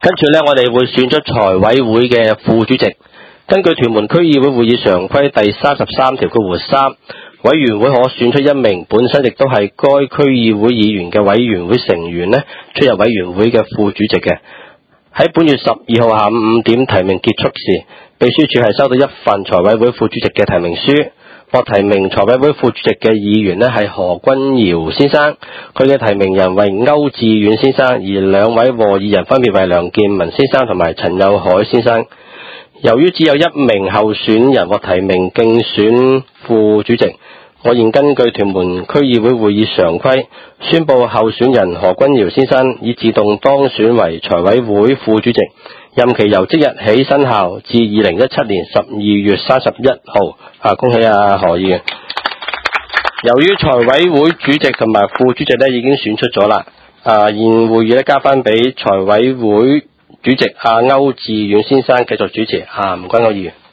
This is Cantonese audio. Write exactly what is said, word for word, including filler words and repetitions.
跟住呢，我哋會選出財委會嘅副主席。根據屯門區議會會議常規第三十三條括弧三，委員會可選出一名本身亦都係該區議會議員嘅委員會成員呢，出任委員會嘅副主席嘅。喺本月十二號下午五點提名結束時，秘書處係收到一份財委會副主席嘅提名書。獲提名財委會副主席嘅議員呢係何君堯先生，佢嘅提名人為歐志遠先生，而兩位獲議人分別為梁健文先生同埋陳友凱先生。由於只有一名候選人獲提名競選副主席，我現根據屯門區議會會議常規宣布候選人何君堯先生以自動當選為財委會副主席，任期由即日起生效至二零一七年十二月三十一號。啊，恭喜啊何議員！由於財委會主席同埋副主席咧已經選出咗啦，啊現會議咧交翻俾財委會主席阿歐志遠先生繼續主持。啊，唔該，歐議員。